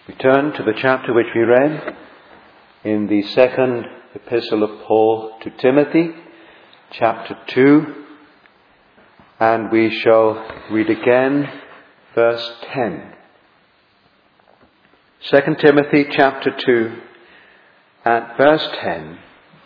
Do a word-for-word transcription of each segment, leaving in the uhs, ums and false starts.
We turn to the chapter which we read in the second epistle of Paul to Timothy, chapter two, and we shall read again verse ten. Second Timothy chapter two at verse ten.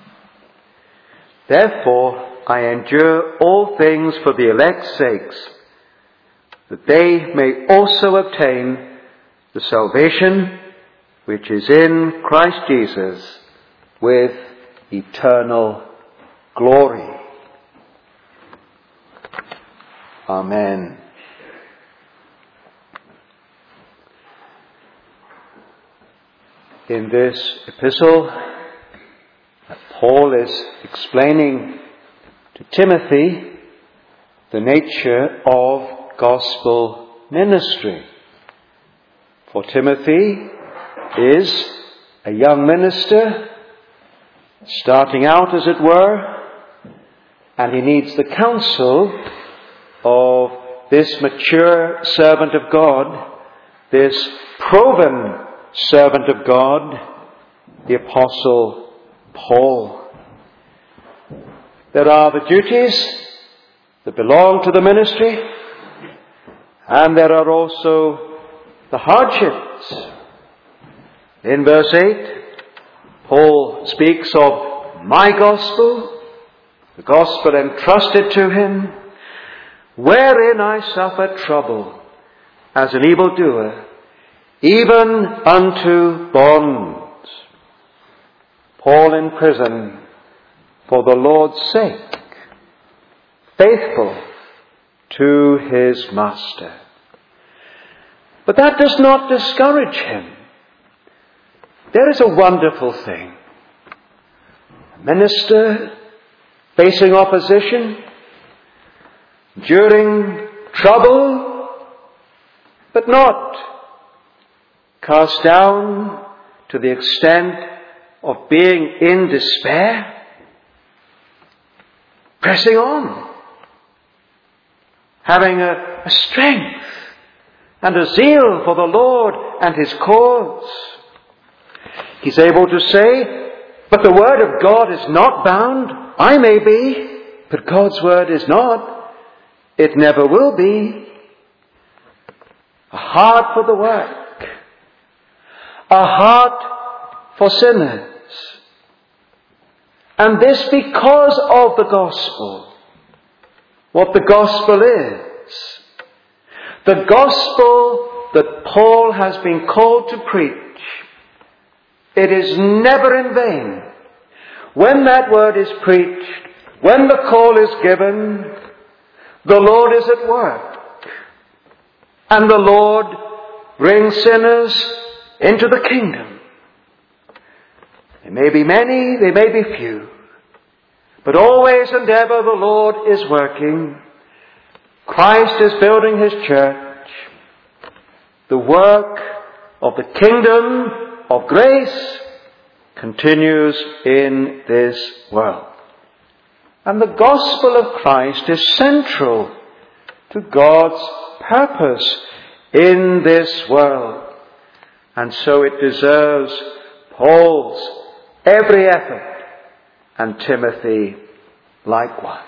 Therefore I endure all things for the elect's sakes, that they may also obtain the salvation which is in Christ Jesus with eternal glory. Amen. In this epistle, Paul is explaining to Timothy the nature of gospel ministry. For Timothy is a young minister, starting out as it were, and he needs the counsel of this mature servant of God, this proven servant of God, the Apostle Paul. There are the duties that belong to the ministry, and there are also the hardships. In verse eight, Paul speaks of my gospel, the gospel entrusted to him, wherein I suffer trouble as an evildoer, even unto bonds. Paul in prison for the Lord's sake, faithful to his master. But that does not discourage him. There is a wonderful thing. A minister facing opposition, enduring trouble, but not cast down to the extent of being in despair, pressing on, having a, a strength and a zeal for the Lord and His cause. He's able to say, but the Word of God is not bound. I may be, but God's Word is not. It never will be. A heart for the work. A heart for sinners. And this because of the gospel. What the gospel is. The gospel that Paul has been called to preach, it is never in vain. When that word is preached, when the call is given, the Lord is at work. And the Lord brings sinners into the kingdom. There may be many, there may be few. But always and ever the Lord is working. Christ is building His church. The work of the kingdom of grace continues in this world. And the gospel of Christ is central to God's purpose in this world. And so it deserves Paul's every effort, and Timothy likewise.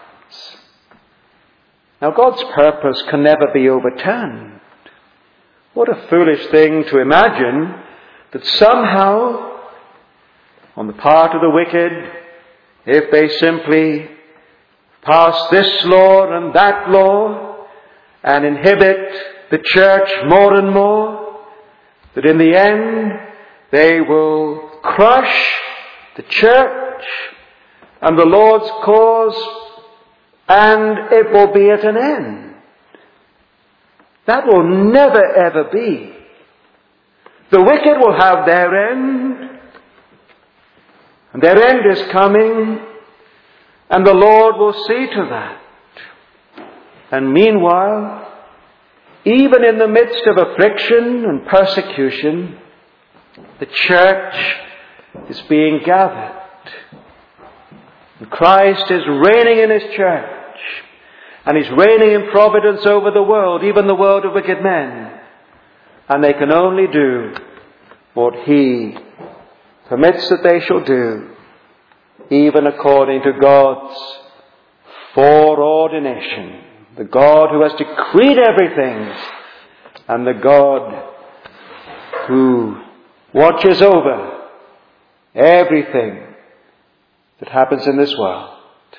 Now God's purpose can never be overturned. What a foolish thing to imagine that somehow, on the part of the wicked, if they simply pass this law and that law and inhibit the church more and more, that in the end they will crush the church and the Lord's cause, and it will be at an end. That will never ever be. The wicked will have their end, and their end is coming, and the Lord will see to that. And meanwhile, even in the midst of affliction and persecution, the church is being gathered. And Christ is reigning in His church. And He's reigning in providence over the world, even the world of wicked men. And they can only do what He permits that they shall do, even according to God's foreordination. The God who has decreed everything, and the God who watches over everything that happens in this world.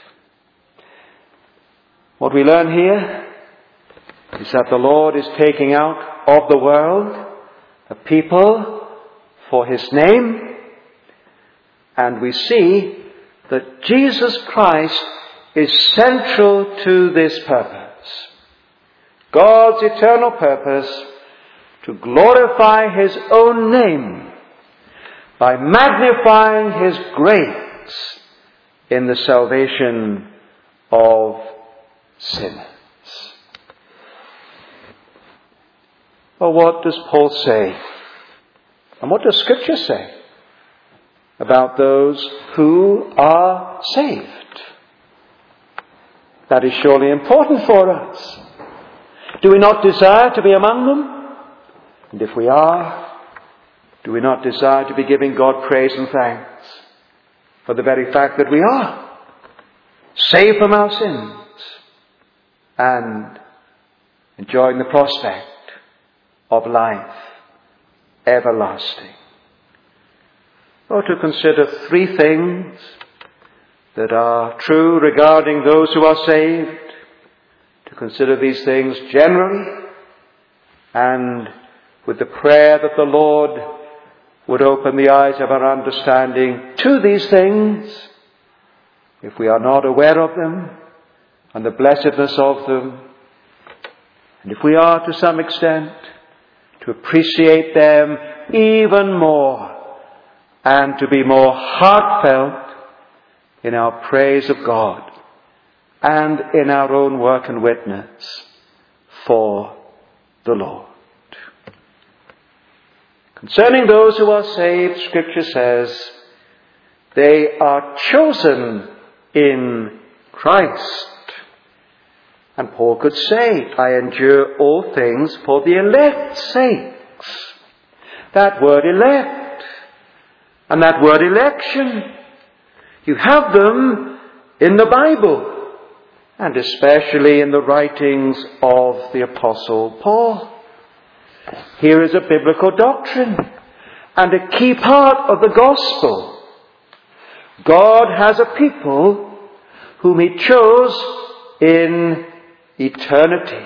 What we learn here is that the Lord is taking out of the world a people for His name, and we see that Jesus Christ is central to this purpose. God's eternal purpose to glorify His own name by magnifying His grace in the salvation of sinners. Well, what does Paul say? And what does Scripture say about those who are saved? That is surely important for us. Do we not desire to be among them? And if we are, do we not desire to be giving God praise and thanks for the very fact that we are saved from our sins and enjoying the prospect of life everlasting? Or to consider three things that are true regarding those who are saved, to consider these things generally, and with the prayer that the Lord would open the eyes of our understanding to these things, if we are not aware of them, and the blessedness of them, and if we are to some extent to appreciate them even more, and to be more heartfelt in our praise of God and in our own work and witness for the Lord. Concerning those who are saved, Scripture says they are chosen in Christ. And Paul could say, I endure all things for the elect's sakes. That word elect and that word election, you have them in the Bible, and especially in the writings of the Apostle Paul. Here is a biblical doctrine and a key part of the gospel. God has a people whom He chose in eternity.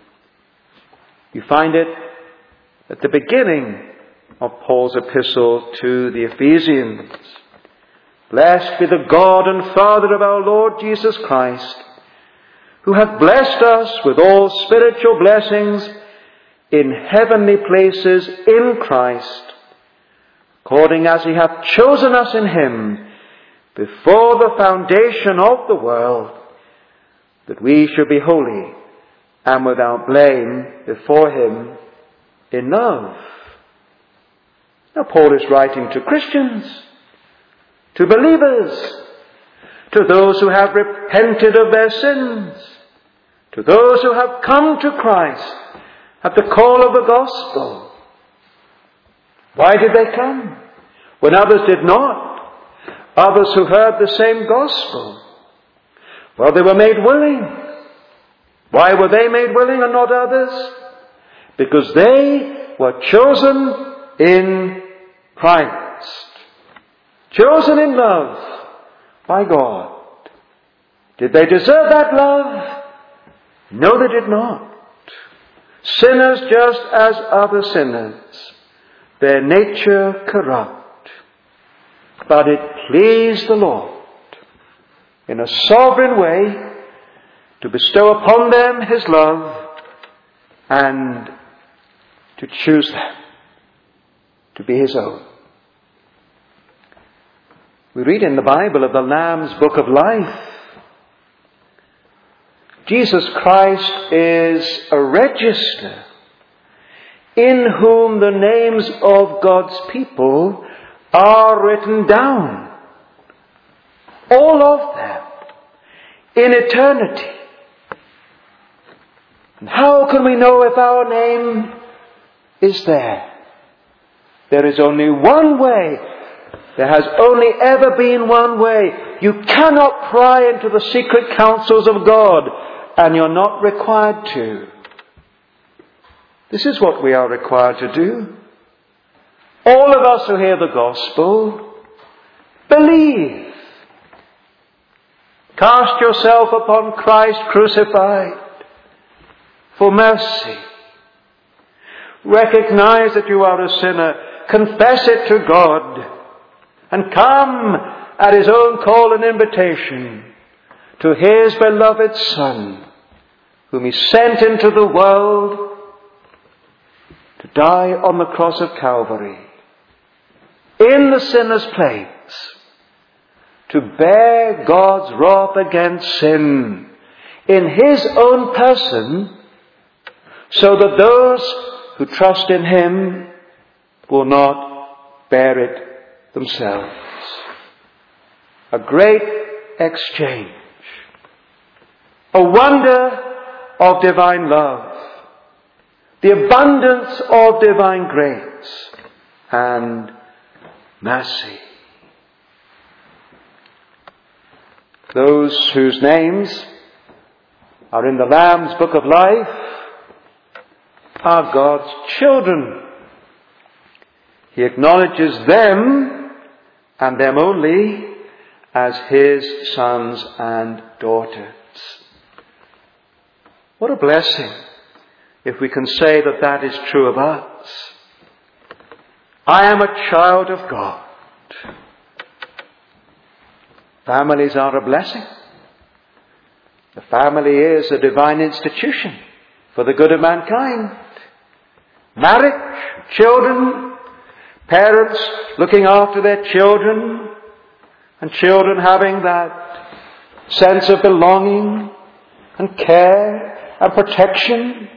You find it at the beginning of Paul's epistle to the Ephesians. Blessed be the God and Father of our Lord Jesus Christ, who hath blessed us with all spiritual blessings in heavenly places in Christ, according as He hath chosen us in Him before the foundation of the world, that we should be holy and without blame before Him in love. Now Paul is writing to Christians, to believers, to those who have repented of their sins, to those who have come to Christ at the call of the gospel. Why did they come when others did not? Others who heard the same gospel. Well, they were made willing. Why were they made willing and not others? Because they were chosen in Christ. Chosen in love by God. Did they deserve that love? No, they did not. Sinners just as other sinners, their nature corrupt. But it pleased the Lord in a sovereign way to bestow upon them His love and to choose them to be His own. We read in the Bible of the Lamb's Book of Life. Jesus Christ is a register in whom the names of God's people are written down. All of them in eternity. And how can we know if our name is there? There is only one way. There has only ever been one way. You cannot pry into the secret counsels of God, and you're not required to. This is what we are required to do. All of us who hear the gospel, believe. Cast yourself upon Christ crucified for mercy. Recognize that you are a sinner. Confess it to God. And come at His own call and invitation to His beloved Son, whom He sent into the world to die on the cross of Calvary, in the sinner's place, to bear God's wrath against sin in His own person, so that those who trust in Him will not bear it themselves. A great exchange. A wonder of divine love. The abundance of divine grace and mercy. Those whose names are in the Lamb's Book of Life are God's children. He acknowledges them, and them only, as His sons and daughters. What a blessing if we can say that that is true of us. I am a child of God. Families are a blessing. The family is a divine institution for the good of mankind. Marriage, children, parents looking after their children, and children having that sense of belonging and care and protection.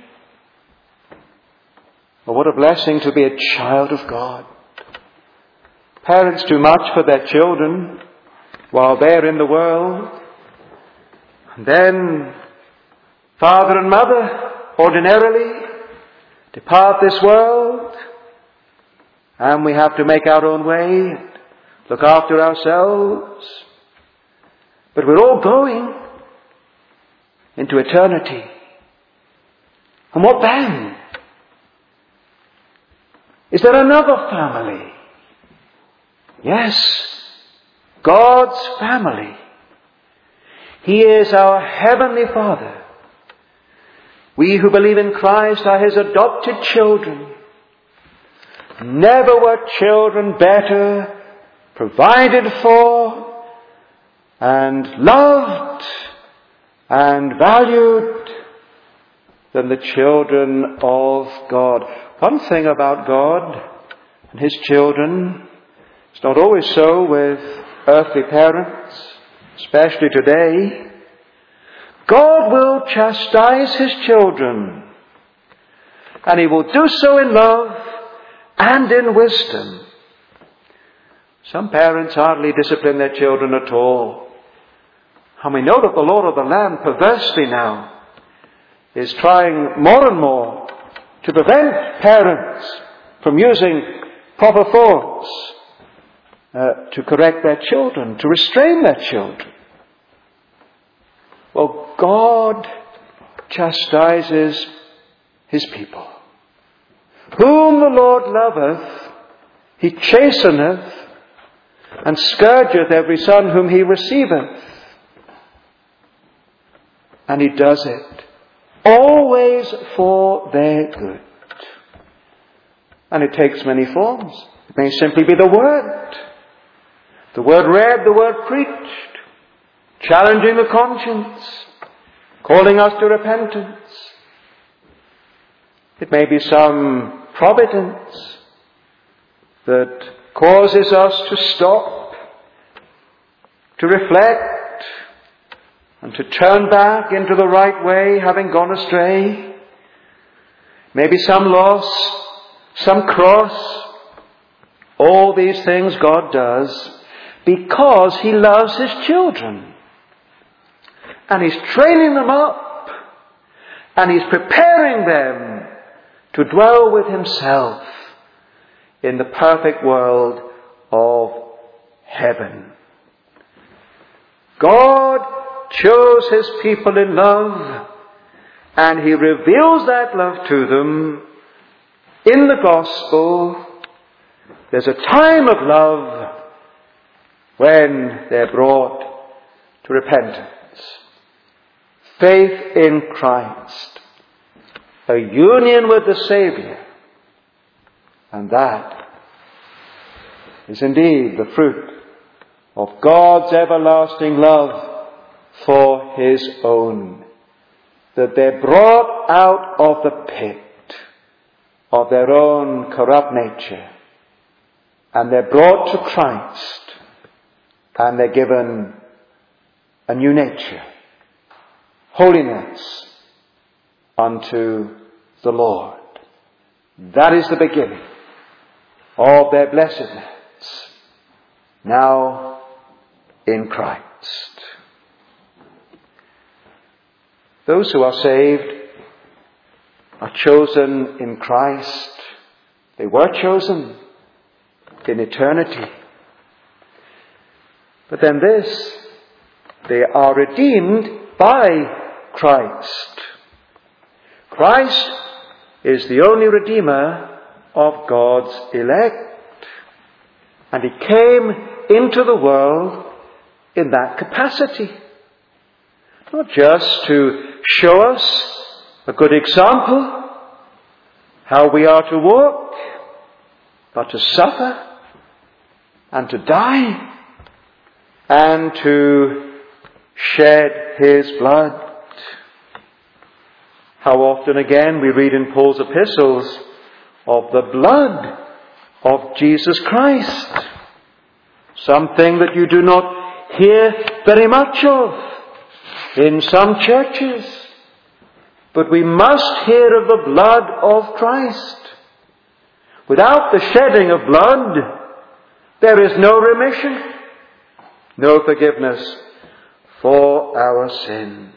But what a blessing to be a child of God. Parents do much for their children while they're in the world. And then father and mother ordinarily depart this world, and we have to make our own way, look after ourselves. But we're all going into eternity. And what then? Is there another family? Yes, God's family. He is our Heavenly Father. We who believe in Christ are His adopted children. Never were children better provided for and loved and valued than the children of God. One thing about God and His children, it's not always so with earthly parents, especially today. God will chastise His children, and He will do so in love and in wisdom. Some parents hardly discipline their children at all. And we know that the Lord of the land perversely now is trying more and more to prevent parents from using proper force uh, to correct their children, to restrain their children. Well, God chastises His people. Whom the Lord loveth, He chasteneth, and scourgeth every son whom He receiveth. And He does it always for their good. And it takes many forms. It may simply be the Word. The Word read, the Word preached. Challenging the conscience, calling us to repentance. It may be some providence that causes us to stop, to reflect, and to turn back into the right way, having gone astray. Maybe some loss, some cross. All these things God does because He loves His children. And He's training them up. And He's preparing them to dwell with Himself in the perfect world of heaven. God chose his people in love, and he reveals that love to them in the gospel. There's a time of love when they're brought to repentance. Faith in Christ, a union with the Saviour, and that is indeed the fruit of God's everlasting love for his own, that they're brought out of the pit of their own corrupt nature, and they're brought to Christ, and they're given a new nature, holiness unto the Lord. That is the beginning of their blessedness, now in Christ. Those who are saved are chosen in Christ. They were chosen in eternity. But then this, they are redeemed by Christ. Christ is the only Redeemer of God's elect. And he came into the world in that capacity. Not just to show us a good example, how we are to walk, but to suffer and to die and to shed his blood. How often again we read in Paul's epistles of the blood of Jesus Christ. Something that you do not hear very much of in some churches. But we must hear of the blood of Christ. Without the shedding of blood, there is no remission, no forgiveness for our sin.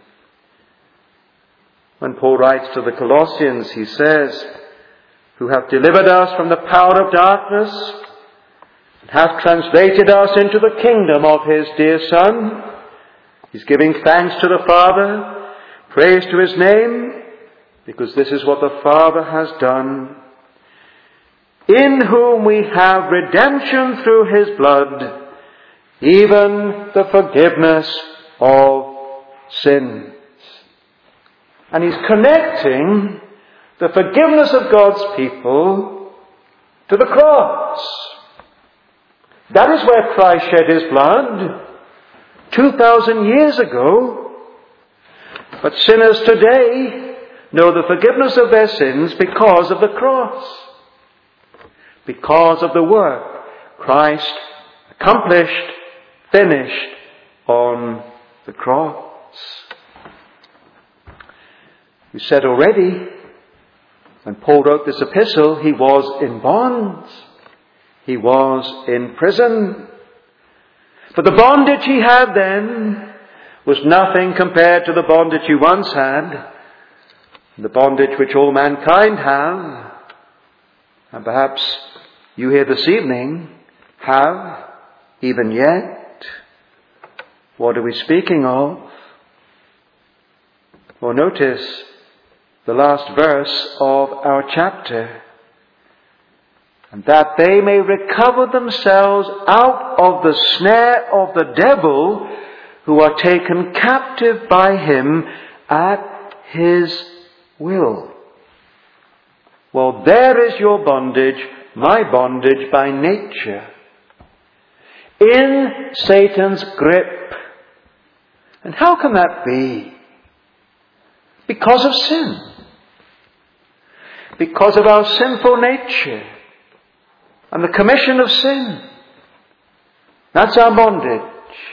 When Paul writes to the Colossians, he says, who have delivered us from the power of darkness, and have translated us into the kingdom of his dear Son. He's giving thanks to the Father, praise to his name, because this is what the Father has done. In whom we have redemption through his blood, even the forgiveness of sins. And he's connecting the forgiveness of God's people to the cross. That is where Christ shed his blood two thousand years ago. But sinners today know the forgiveness of their sins because of the cross. Because of the work Christ accomplished, finished on the cross. We said already, when Paul wrote this epistle, he was in bonds. He was in prison. But the bondage he had then was nothing compared to the bondage he once had, the bondage which all mankind have, and perhaps you here this evening have even yet. What are we speaking of? Well, notice the last verse of our chapter. And that they may recover themselves out of the snare of the devil, who are taken captive by him at his will. Well, there is your bondage, my bondage by nature, in Satan's grip. And how can that be? Because of sin. Because of our sinful nature and the commission of sin. That's our bondage.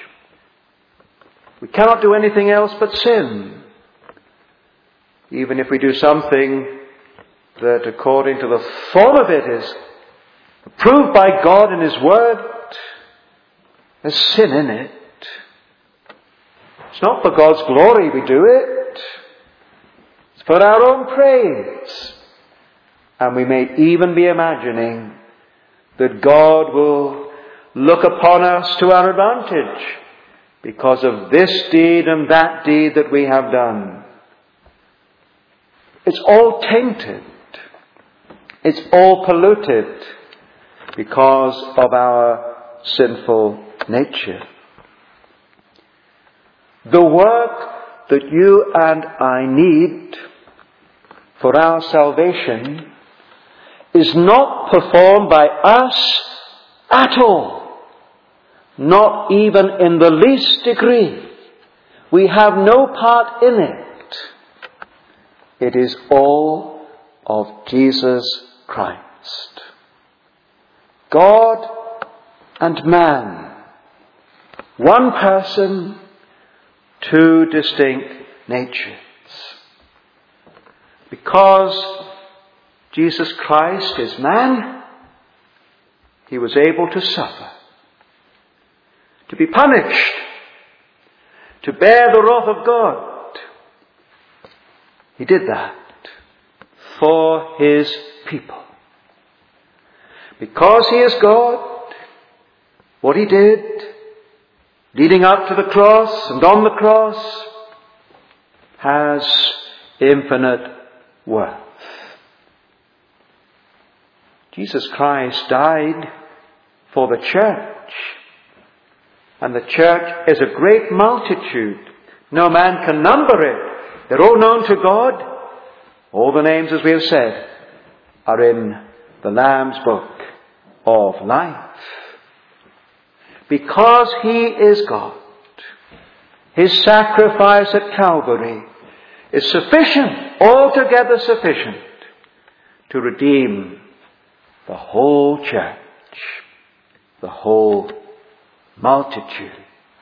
We cannot do anything else but sin. Even if we do something that, according to the form of it, is approved by God in his word, there's sin in it. It's not for God's glory we do it. It's for our own praise. And we may even be imagining that God will look upon us to our advantage because of this deed and that deed that we have done. It's all tainted. It's all polluted because of our sinful nature. The work that you and I need for our salvation is not performed by us at all, not even in the least degree. We have no part in it. It is all of Jesus Christ. God and man, one person, two distinct natures. Because Jesus Christ is man, he was able to suffer, to be punished, to bear the wrath of God. He did that for his people. Because he is God, what he did, leading up to the cross and on the cross, has infinite worth. Jesus Christ died for the church. And the church is a great multitude. No man can number it. They're all known to God. All the names, as we have said, are in the Lamb's book of life. Because he is God, his sacrifice at Calvary is sufficient, altogether sufficient, to redeem the whole church, the whole multitude.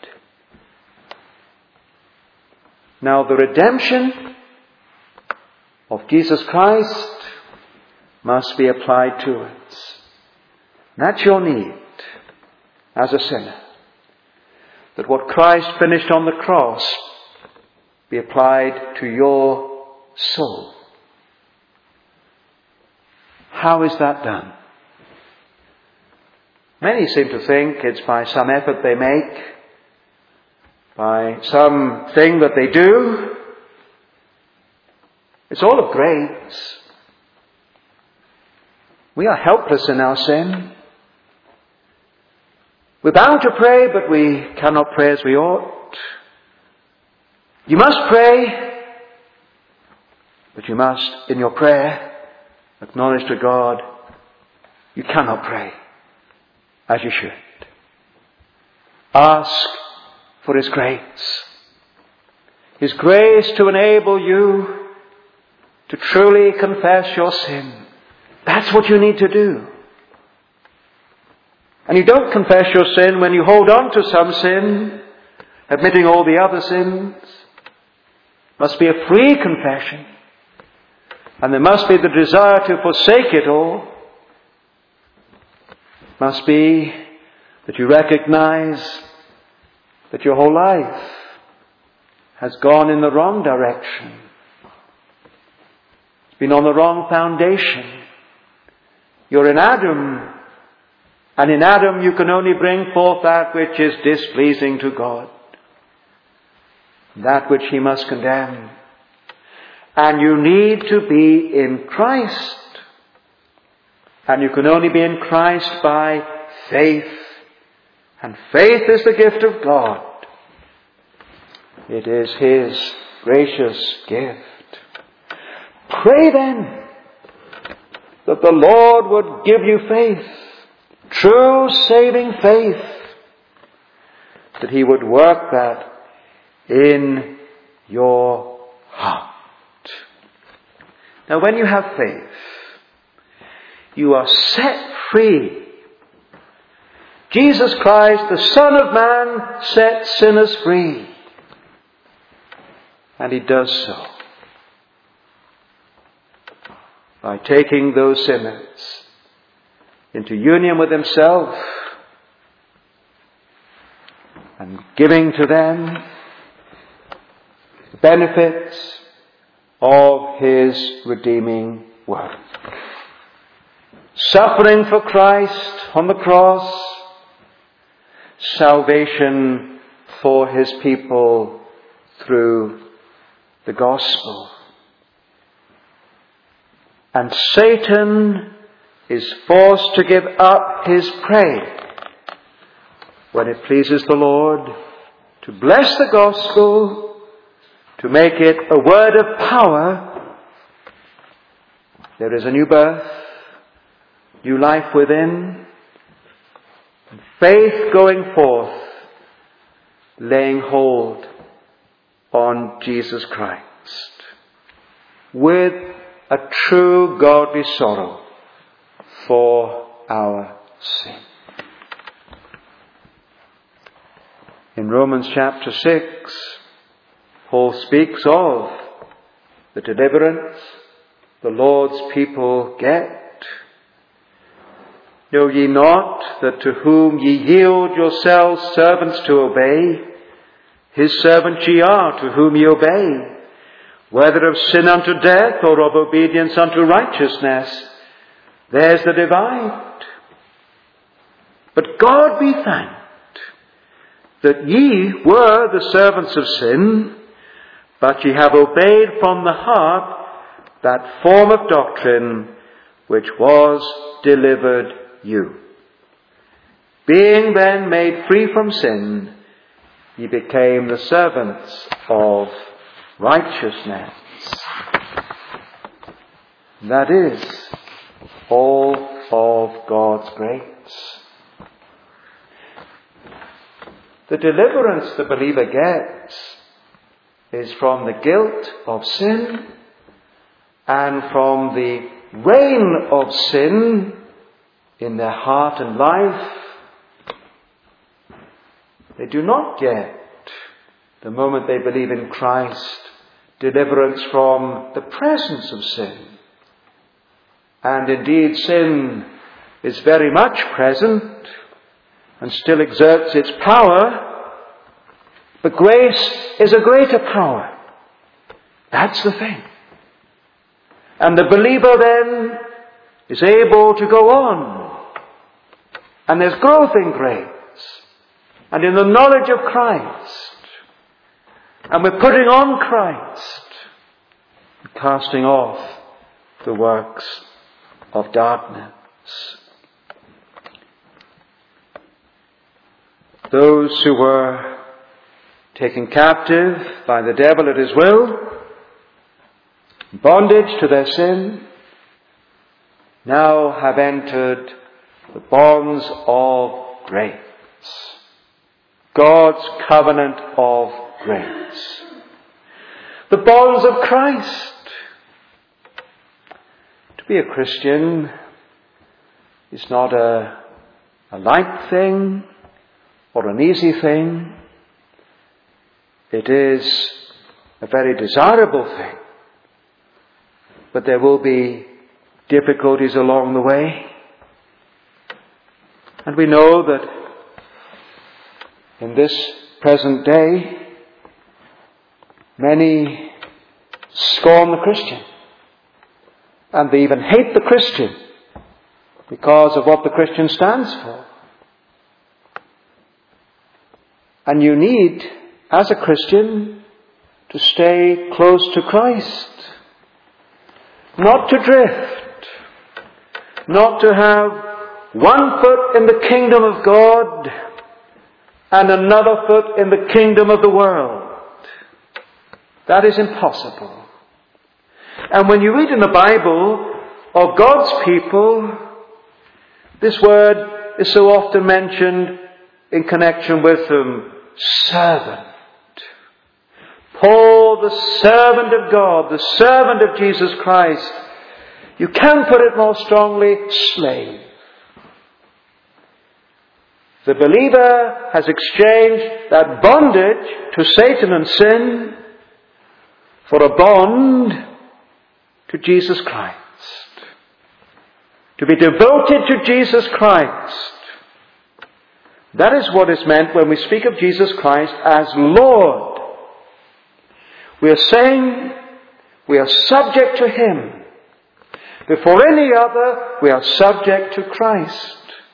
Now the redemption of Jesus Christ must be applied to us. That's your need as a sinner. That what Christ finished on the cross be applied to your soul. How is that done? Many seem to think it's by some effort they make, by some thing that they do. It's all of grace. We are helpless in our sin. We're bound to pray, but we cannot pray as we ought. You must pray, but you must, in your prayer, acknowledge to God you cannot pray as you should. Ask for his grace. His grace to enable you to truly confess your sin. That's what you need to do. And you don't confess your sin when you hold on to some sin, admitting all the other sins. It must be a free confession. And there must be the desire to forsake it all. It must be that you recognize that your whole life has gone in the wrong direction. It's been on the wrong foundation. You're in Adam. And in Adam you can only bring forth that which is displeasing to God. That which he must condemn. And you need to be in Christ. And you can only be in Christ by faith. And faith is the gift of God. It is his gracious gift. Pray then that the Lord would give you faith. True saving faith, that he would work that in your heart. Now when you have faith, you are set free. Jesus Christ, the Son of Man, set sinners free. And he does so by taking those sinners into union with himself and giving to them the benefits of his redeeming work. suffering for Christ on the cross, salvation for his people through the gospel. And Satan is forced to give up his prey when it pleases the Lord to bless the gospel, to make it a word of power. There is a new birth, new life within, and faith going forth, laying hold on Jesus Christ with a true godly sorrow for our sin. In Romans chapter six, Paul speaks of the deliverance the Lord's people get. Know ye not that to whom ye yield yourselves servants to obey, his servants ye are to whom ye obey, whether of sin unto death or of obedience unto righteousness? There's the divide. But God be thanked that ye were the servants of sin, but ye have obeyed from the heart that form of doctrine which was delivered you. Being then made free from sin, ye became the servants of righteousness. That is all of God's grace. The deliverance the believer gets is from the guilt of sin and from the reign of sin in their heart and life. They do not get, the moment they believe in Christ, deliverance from the presence of sin. And indeed, sin is very much present and still exerts its power, but grace is a greater power. That's the thing. And the believer then is able to go on, and there's growth in grace and in the knowledge of Christ, and we're putting on Christ, and casting off the works of darkness. Those who were taken captive by the devil at his will, bondage to their sin, now have entered the bonds of grace. God's covenant of grace. The bonds of Christ. To be a Christian is not a, a light thing or an easy thing. It is a very desirable thing. But there will be difficulties along the way. And we know that in this present day, many scorn the Christian. And they even hate the Christian because of what the Christian stands for. And you need, as a Christian, to stay close to Christ. Not to drift. Not to have one foot in the kingdom of God and another foot in the kingdom of the world. That is impossible. And when you read in the Bible of God's people, this word is so often mentioned in connection with them. Servant. Paul, the servant of God, the servant of Jesus Christ. You can put it more strongly, slave. The believer has exchanged that bondage to Satan and sin for a bond to Jesus Christ. To be devoted to Jesus Christ. That is what is meant when we speak of Jesus Christ as Lord. We are saying we are subject to Him. Before any other, we are subject to Christ.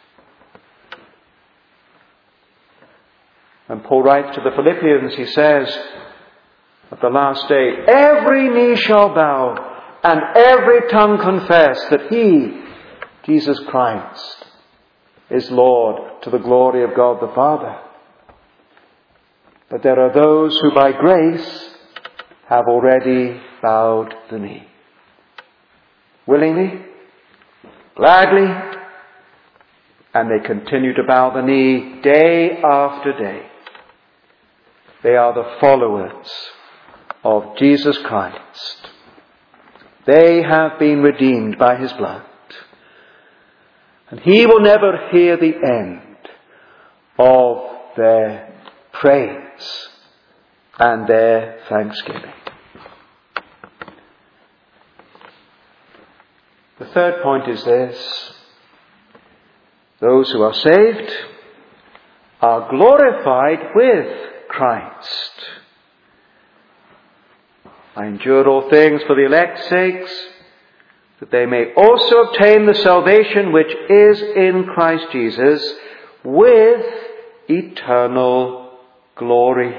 And Paul writes to the Philippians, he says, at the last day, every knee shall bow and every tongue confess that he, Jesus Christ, is Lord, to the glory of God the Father. But there are those who by grace have already bowed the knee. Willingly, gladly, and they continue to bow the knee day after day. They are the followers of Jesus Christ. They have been redeemed by his blood. And he will never hear the end of their praise and their thanksgiving. The third point is this: those who are saved are glorified with Christ. I endure all things for the elect's sakes, that they may also obtain the salvation which is in Christ Jesus with eternal glory.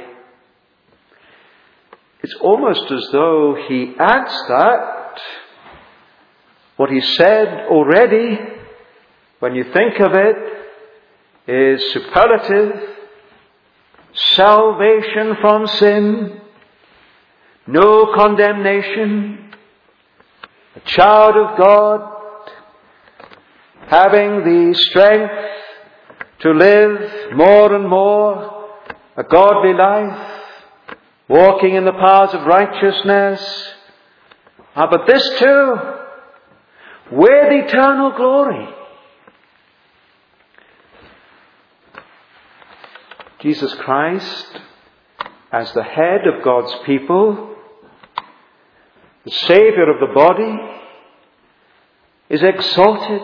It's almost as though he adds that. What he said already, when you think of it, is superlative. Salvation from sin, no condemnation, a child of God, having the strength to live more and more a godly life, walking in the paths of righteousness. Ah, but this too, with eternal glory. Jesus Christ, as the head of God's people, the Saviour of the body, is exalted.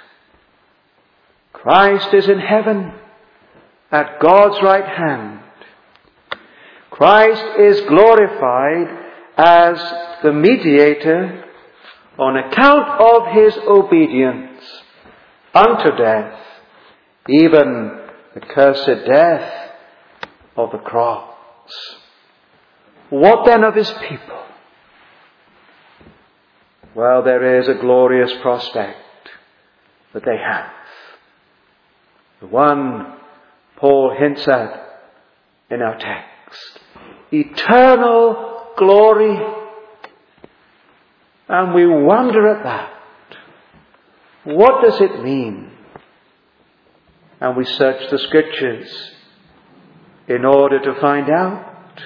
Christ is in heaven at God's right hand. Christ is glorified as the mediator on account of his obedience unto death, even the cursed death of the cross. What then of his people? Well, there is a glorious prospect that they have. The one Paul hints at in our text. Eternal glory. And we wonder at that. What does it mean? And we search the Scriptures in order to find out.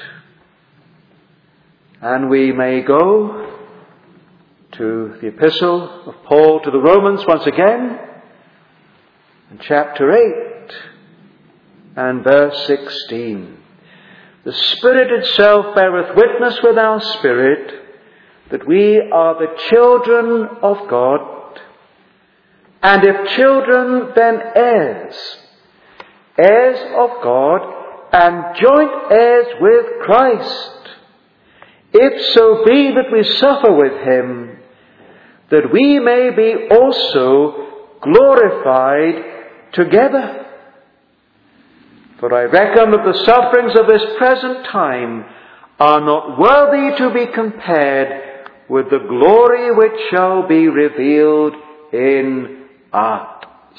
And we may go to the epistle of Paul to the Romans once again, in chapter eight and verse sixteen. The Spirit itself beareth witness with our spirit that we are the children of God, and if children, then heirs, heirs of God, and joint heirs with Christ, if so be that we suffer with him, that we may be also glorified together. For I reckon that the sufferings of this present time are not worthy to be compared with the glory which shall be revealed in us.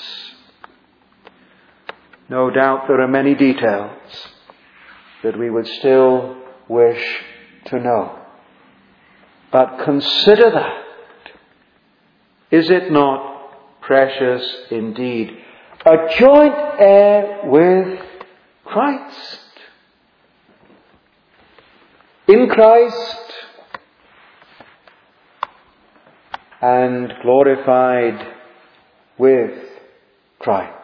No doubt there are many details that we would still wish to know. But consider that. Is it not precious indeed? A joint heir with Christ. In Christ and glorified with Christ.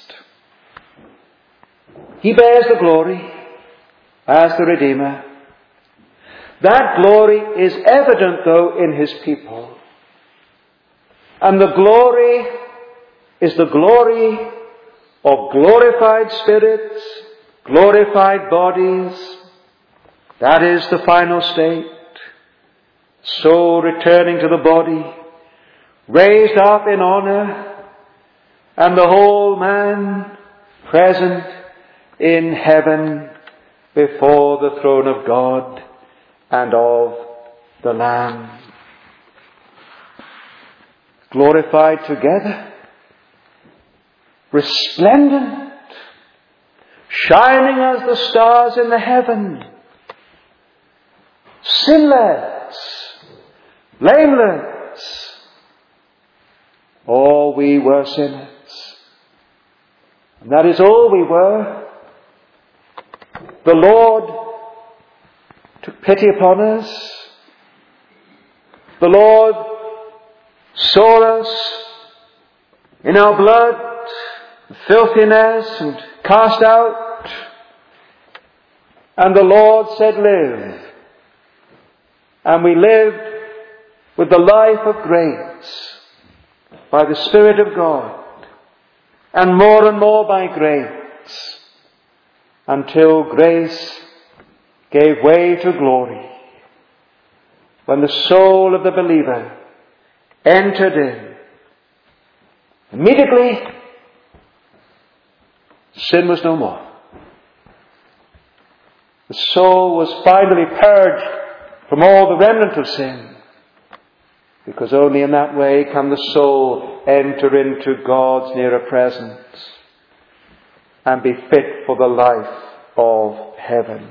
He bears the glory as the Redeemer. That glory is evident, though, in his people. And the glory is the glory of glorified spirits, glorified bodies. That is the final state. Soul returning to the body, raised up in honor, and the whole man present in heaven before the throne of God and of the Lamb. Glorified together, resplendent, shining as the stars in the heaven, sinless, blameless. All we were sinners. And that is all we were. The Lord took pity upon us. The Lord saw us in our blood, filthiness, and cast out. And the Lord said, live. And we lived with the life of grace by the Spirit of God, and more and more by grace, until grace gave way to glory, when the soul of the believer entered in. Immediately, sin was no more. The soul was finally purged from all the remnant of sin, because only in that way can the soul enter into God's nearer presence and be fit for the life of heaven.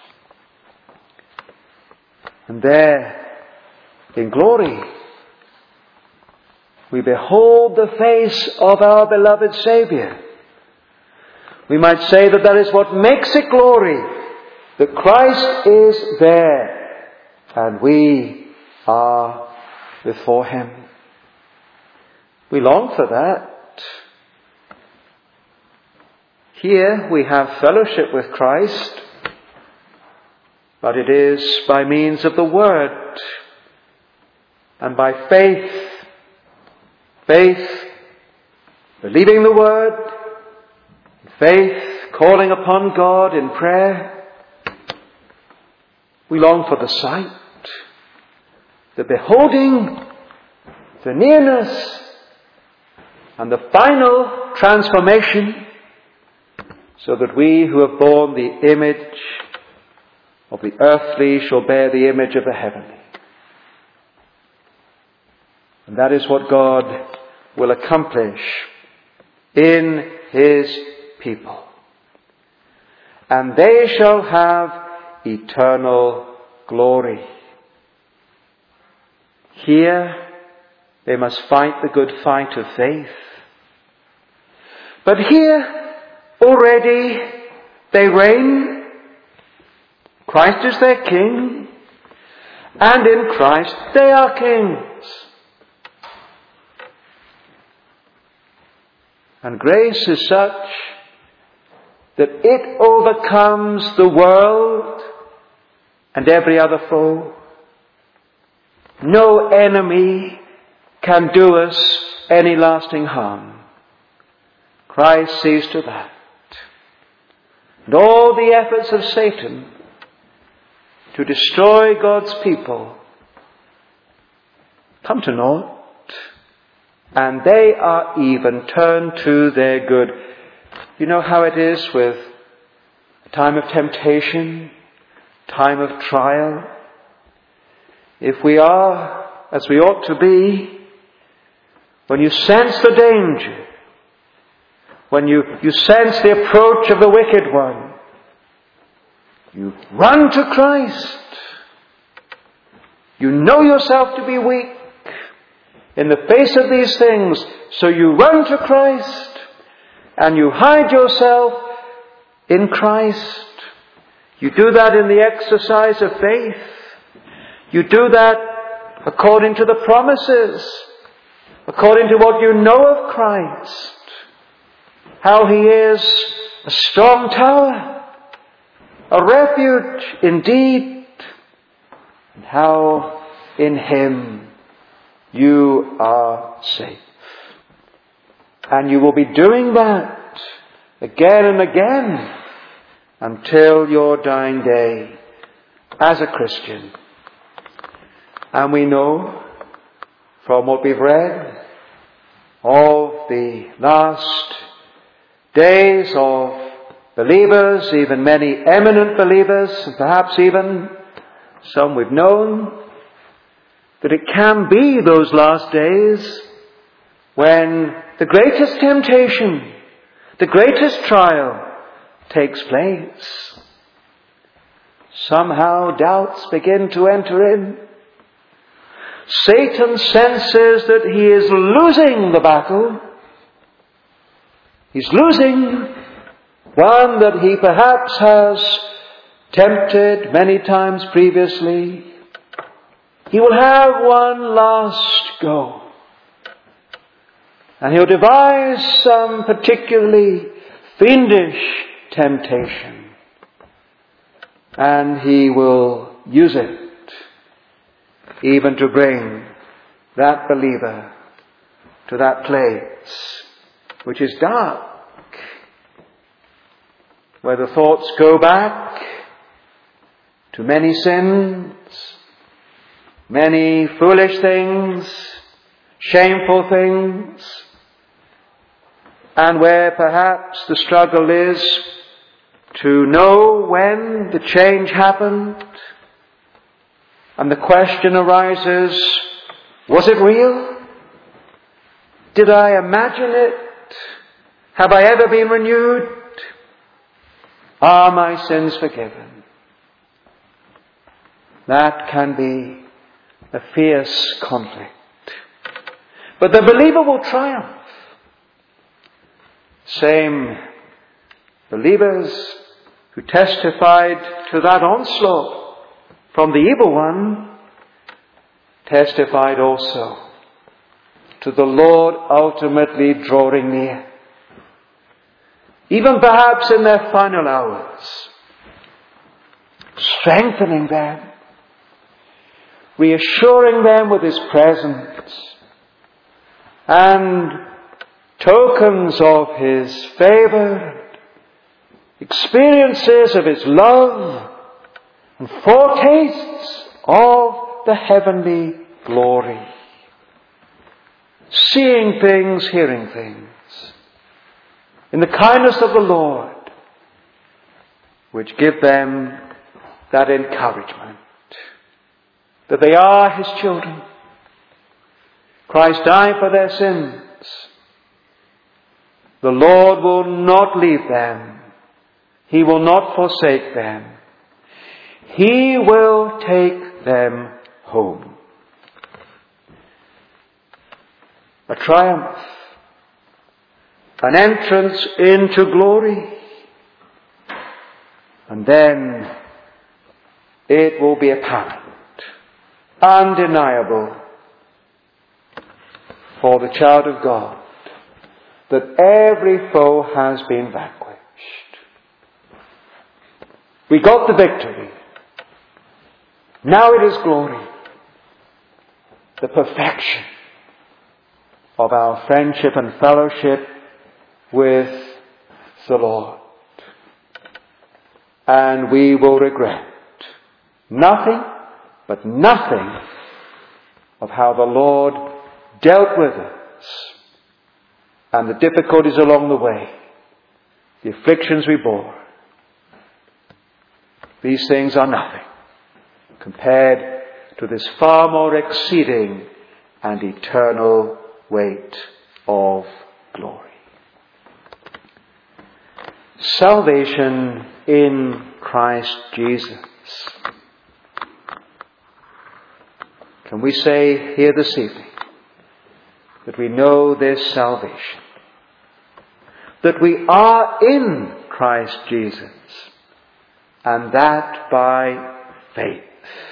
And there, in glory, we behold the face of our beloved Saviour. We might say that that is what makes it glory, that Christ is there and we are before Him. We long for that. Here we have fellowship with Christ, but it is by means of the Word and by faith. Faith, believing the Word, faith, calling upon God in prayer. We long for the sight, the beholding, the nearness, and the final transformation, so that we who have borne the image of the earthly shall bear the image of the heavenly. And that is what God will accomplish in His people. And they shall have eternal glory. Here they must fight the good fight of faith. But here already they reign. Christ is their King, and in Christ they are kings. And grace is such that it overcomes the world and every other foe. No enemy can do us any lasting harm. Christ sees to that. And all the efforts of Satan to destroy God's people come to naught, and they are even turned to their good. You know how it is with time of temptation, time of trial. If we are as we ought to be, when you sense the danger, when you, you sense the approach of the wicked one, you run to Christ. You know yourself to be weak in the face of these things, so you run to Christ and you hide yourself in Christ. You do that in the exercise of faith. You do that according to the promises, according to what you know of Christ, how He is a strong tower, a refuge indeed, and how in Him you are safe. And you will be doing that again and again until your dying day as a Christian. And we know from what we've read of the last days of believers, even many eminent believers, and perhaps even some we've known, that it can be those last days when the greatest temptation, the greatest trial takes place. Somehow doubts begin to enter in. Satan senses that he is losing the battle. He's losing one that he perhaps has tempted many times previously. He will have one last go. And he'll devise some particularly fiendish temptation. And he will use it even to bring that believer to that place which is dark, where the thoughts go back to many sins, many foolish things, shameful things, and where perhaps the struggle is to know when the change happened, and the question arises, was it real? Did I imagine it? Have I ever been renewed? Are my sins forgiven? That can be a fierce conflict. But the believer will triumph. Same believers who testified to that onslaught from the evil one testified also to the Lord ultimately drawing near. Even perhaps in their final hours, strengthening them, reassuring them with His presence, and tokens of His favour, experiences of His love, and foretastes of the heavenly glory. Seeing things, hearing things, in the kindness of the Lord, which give them that encouragement that they are His children. Christ died for their sins. The Lord will not leave them. He will not forsake them. He will take them home. A triumph. An entrance into glory. And then it will be apparent, undeniable for the child of God that every foe has been vanquished. We got the victory. Now it is glory. The perfection of our friendship and fellowship with the Lord. And we will regret nothing, but nothing of how the Lord dealt with us and the difficulties along the way, the afflictions we bore. These things are nothing compared to this far more exceeding and eternal weight of glory. Salvation in Christ Jesus. Can we say here this evening that we know this salvation? That we are in Christ Jesus, and that by faith.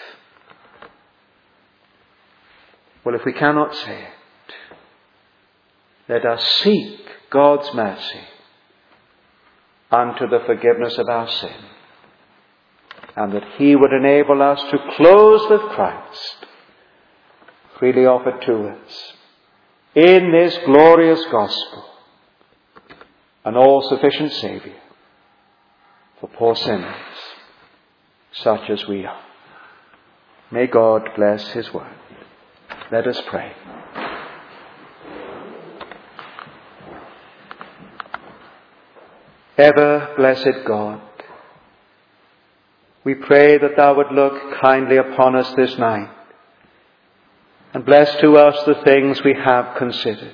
Well, if we cannot say it, let us seek God's mercy unto the forgiveness of our sin, and that He would enable us to close with Christ, freely offered to us, in this glorious gospel, an all-sufficient Saviour for poor sinners such as we are. May God bless His word. Let us pray. Ever blessed God, we pray that thou would look kindly upon us this night and bless to us the things we have considered.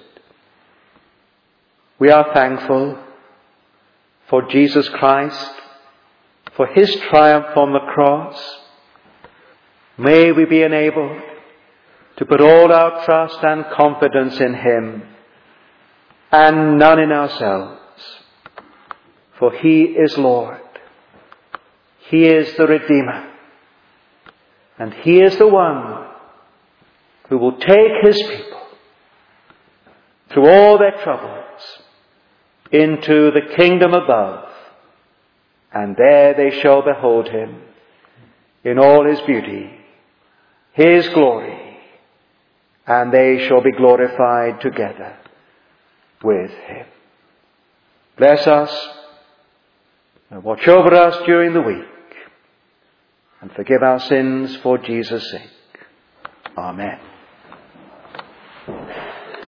We are thankful for Jesus Christ, for his triumph on the cross. May we be enabled to put all our trust and confidence in him and none in ourselves. For he is Lord. He is the Redeemer. And he is the one who will take his people through all their troubles into the kingdom above. And there they shall behold him in all his beauty, his glory, and they shall be glorified together with him. Bless us and watch over us during the week and forgive our sins for Jesus' sake. Amen.